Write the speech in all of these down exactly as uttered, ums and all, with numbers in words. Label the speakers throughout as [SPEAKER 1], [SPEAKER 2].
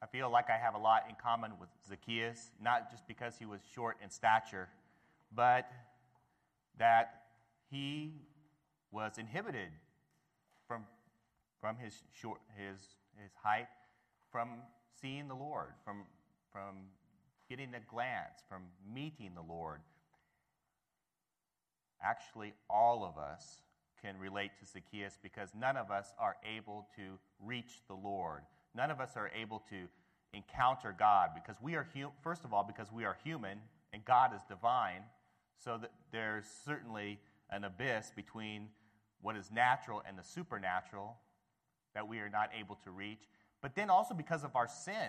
[SPEAKER 1] I feel like I have a lot in common with Zacchaeus, not just because he was short in stature, but that he was inhibited from from his short his his height, from seeing the Lord, from from getting a glance, from meeting the Lord. Actually, all of us can relate to Zacchaeus because none of us are able to reach the Lord. None of us are able to encounter God because we are hu- first of all because we are human and God is divine. So that there's certainly an abyss between what is natural and the supernatural that we are not able to reach. But then also because of our sin.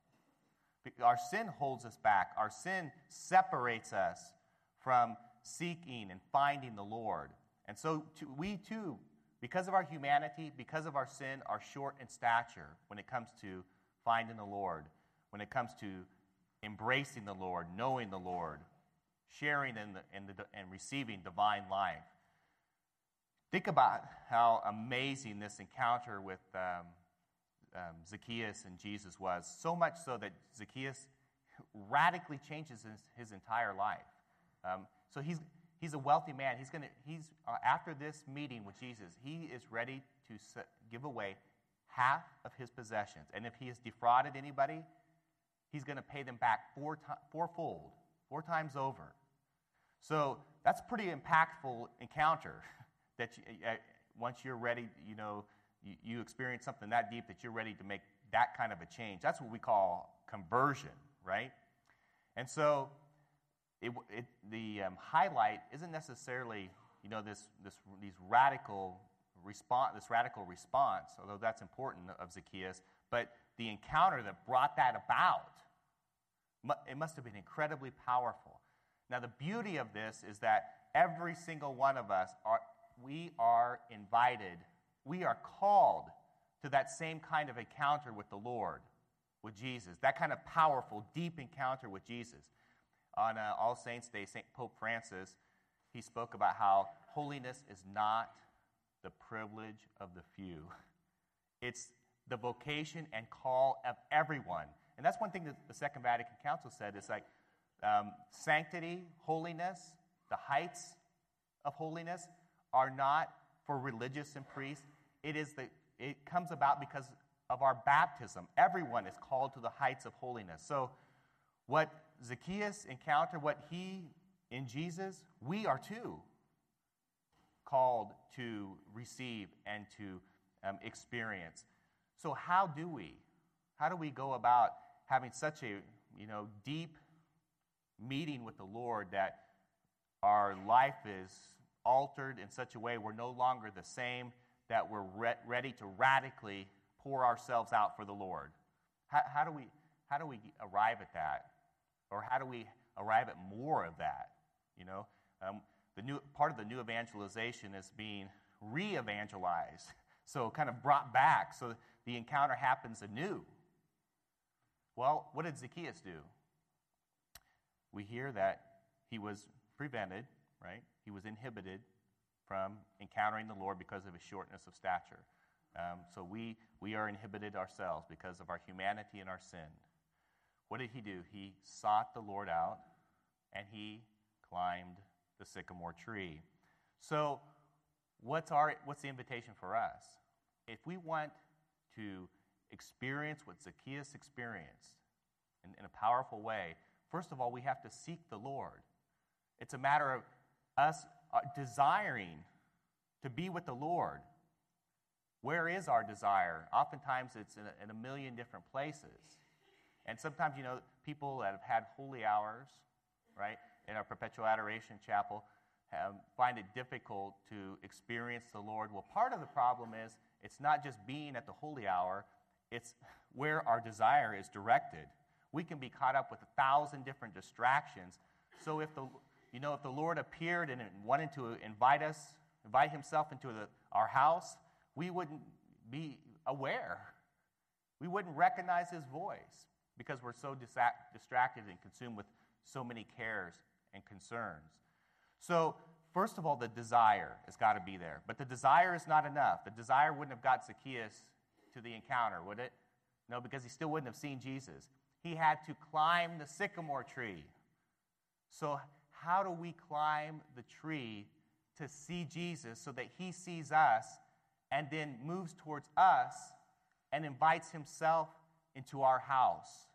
[SPEAKER 1] Our sin holds us back. Our sin separates us from seeking and finding the Lord. And so to, we too, because of our humanity, because of our sin, are short in stature when it comes to finding the Lord, when it comes to embracing the Lord, knowing the Lord, sharing in the, in the, and receiving divine life. Think about how amazing this encounter with um, um, Zacchaeus and Jesus was, so much so that Zacchaeus radically changes his, his entire life. Um, so he's he's a wealthy man. He's gonna he's uh, after this meeting with Jesus, he is ready to set, give away half of his possessions, and if he has defrauded anybody, he's going to pay them back four to, fourfold, four times over. So that's a pretty impactful encounter. That you, uh, once you're ready, you know, you, you experience something that deep that you're ready to make that kind of a change. That's what we call conversion, right? And so it, it, the um, highlight isn't necessarily, you know, this this these radical response, this radical response, although that's important of Zacchaeus, but the encounter that brought that about. It must have been incredibly powerful. Now, the beauty of this is that every single one of us are. We are invited, we are called to that same kind of encounter with the Lord, with Jesus, that kind of powerful, deep encounter with Jesus. On uh, All Saints' Day, Saint Pope Francis, he spoke about how holiness is not the privilege of the few. It's the vocation and call of everyone. And that's one thing that the Second Vatican Council said. It's like um, sanctity, holiness, the heights of holiness are not for religious and priests. It is the it comes about because of our baptism. Everyone is called to the heights of holiness. So what Zacchaeus encountered, what he in Jesus, we are too called to receive and to um, experience. So how do we? How do we go about having such a you know deep meeting with the Lord that our life is altered in such a way we're no longer the same, that we're re- ready to radically pour ourselves out for the Lord? How, how do we how do we arrive at that, or how do we arrive at more of that? You know, um, the new part of the new evangelization is being re-evangelized, so kind of brought back, so the encounter happens anew. Well, what did Zacchaeus do? We hear that he was prevented, right? He was inhibited from encountering the Lord because of his shortness of stature. Um, so we we are inhibited ourselves because of our humanity and our sin. What did he do? He sought the Lord out, and he climbed the sycamore tree. So what's our what's the invitation for us? If we want to experience what Zacchaeus experienced in, in a powerful way, first of all, we have to seek the Lord. It's a matter of us uh, desiring to be with the Lord. Where is our desire? Oftentimes it's in a, in a million different places. And sometimes, you know, people that have had holy hours, right, in our Perpetual Adoration Chapel have, find it difficult to experience the Lord. Well, part of the problem is it's not just being at the holy hour, it's where our desire is directed. We can be caught up with a thousand different distractions. So if the You know, if the Lord appeared and wanted to invite us, invite himself into the, our house, we wouldn't be aware. We wouldn't recognize his voice because we're so dis- distracted and consumed with so many cares and concerns. So, first of all, the desire has got to be there. But the desire is not enough. The desire wouldn't have got Zacchaeus to the encounter, would it? No, because he still wouldn't have seen Jesus. He had to climb the sycamore tree. So how do we climb the tree to see Jesus so that he sees us and then moves towards us and invites himself into our house?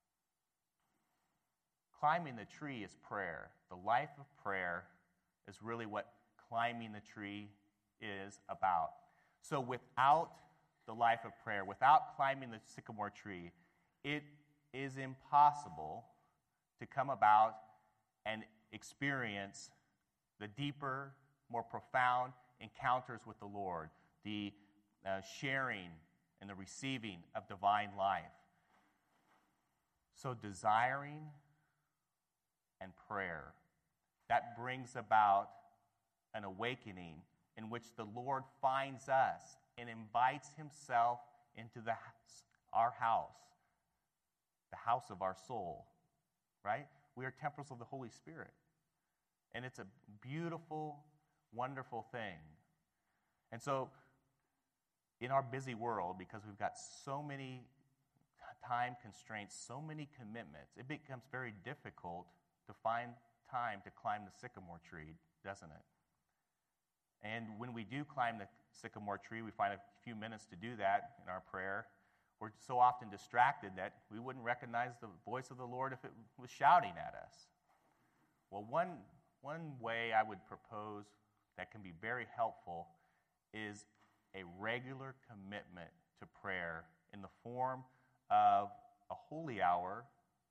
[SPEAKER 1] Climbing the tree is prayer. The life of prayer is really what climbing the tree is about. So without the life of prayer, without climbing the sycamore tree, it is impossible to come about and experience the deeper, more profound encounters with the Lord, the uh, sharing and the receiving of divine life. So desiring and prayer, that brings about an awakening in which the Lord finds us and invites himself into the our house, the house of our soul, right? We are temples of the Holy Spirit. And it's a beautiful, wonderful thing. And so, in our busy world, because we've got so many time constraints, so many commitments, it becomes very difficult to find time to climb the sycamore tree, doesn't it? And when we do climb the sycamore tree, we find a few minutes to do that in our prayer. We're so often distracted that we wouldn't recognize the voice of the Lord if it was shouting at us. Well, one, one way I would propose that can be very helpful is a regular commitment to prayer in the form of a holy hour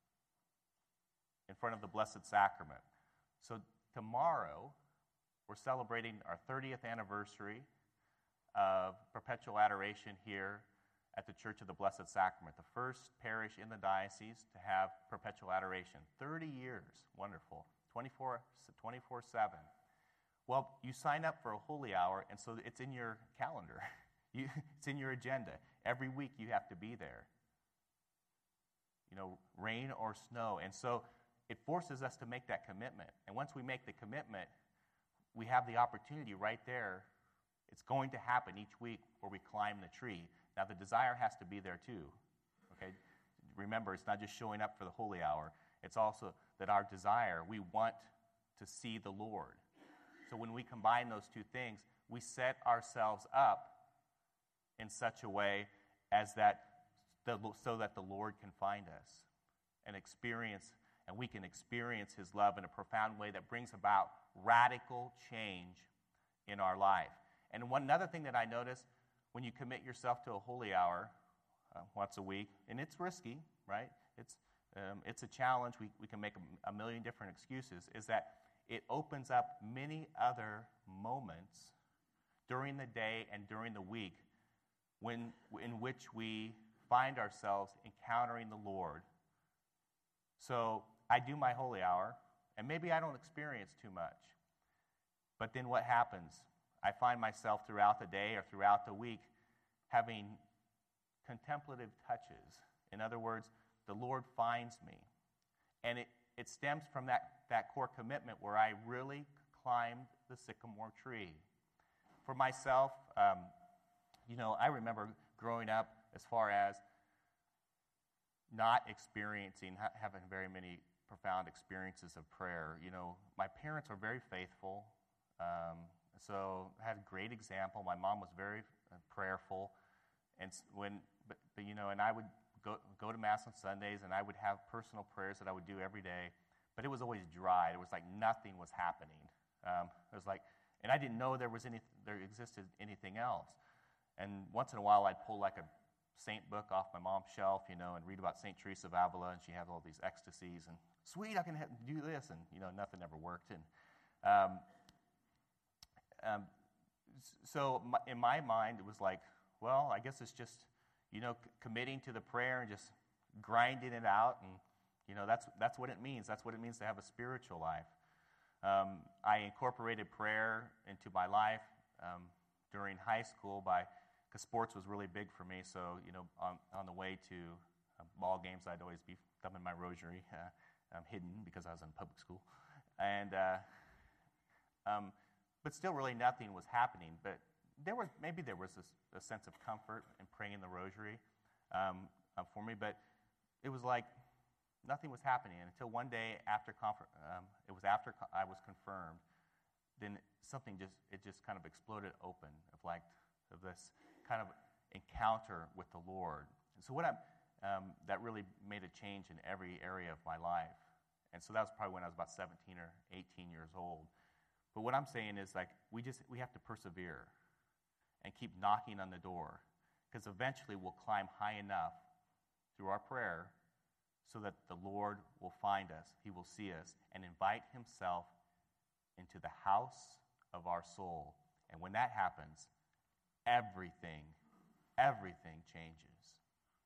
[SPEAKER 1] in front of the Blessed Sacrament. So tomorrow, we're celebrating our thirtieth anniversary of perpetual adoration here at the Church of the Blessed Sacrament, the first parish in the diocese to have perpetual adoration. thirty years, wonderful, twenty-four seven. Well, you sign up for a holy hour, and so it's in your calendar. You, it's in your agenda. Every week you have to be there. You know, rain or snow. And so it forces us to make that commitment. And once we make the commitment, we have the opportunity right there. It's going to happen each week where we climb the tree. Now, the desire has to be there too. Okay? Remember, it's not just showing up for the holy hour. It's also that our desire, we want to see the Lord. So when we combine those two things, we set ourselves up in such a way as that the, so that the Lord can find us and experience, and we can experience his love in a profound way that brings about radical change in our life. And one another thing that I notice, when you commit yourself to a holy hour uh, once a week, and it's risky, right? It's um, it's a challenge. We, we can make a, a million different excuses, is that it opens up many other moments during the day and during the week when in which we find ourselves encountering the Lord. So I do my holy hour, and maybe I don't experience too much. But then what happens? I find myself throughout the day or throughout the week having contemplative touches. In other words, the Lord finds me. And it, it stems from that, that core commitment where I really climbed the sycamore tree. For myself, um, you know, I remember growing up as far as not experiencing, ha- having very many profound experiences of prayer. You know, my parents were very faithful. Um, so I had a great example. My mom was very uh, prayerful. And when, but, but, you know, and I would go, go to Mass on Sundays, and I would have personal prayers that I would do every day. But it was always dry. It was like nothing was happening. Um, it was like, and I didn't know there was any, there existed anything else. And once in a while, I'd pull like a saint book off my mom's shelf, you know, and read about Saint Teresa of Avila, and she had all these ecstasies, and sweet, I can have, do this, and you know, nothing ever worked. And um, um, so my, in my mind, it was like, well, I guess it's just, you know, c- committing to the prayer and just grinding it out, and you know, that's that's what it means. That's what it means to have a spiritual life. Um, I incorporated prayer into my life um, during high school by, because sports was really big for me. So you know, on, on the way to uh, ball games, I'd always be thumbing my rosary, uh, um, hidden because I was in public school, and uh, um, but still, really nothing was happening. But there was maybe there was a, a sense of comfort in praying the rosary. Um, um, for me, but it was like nothing was happening until one day after confer- um, it was after co- I was confirmed. Then something just it just kind of exploded open of like of this kind of encounter with the Lord. And so what I'm um, that really made a change in every area of my life. And so that was probably when I was about seventeen or eighteen years old. But what I'm saying is like we just we have to persevere and keep knocking on the door, because eventually we'll climb high enough through our prayer so that the Lord will find us, he will see us, and invite himself into the house of our soul. And when that happens, everything, everything changes.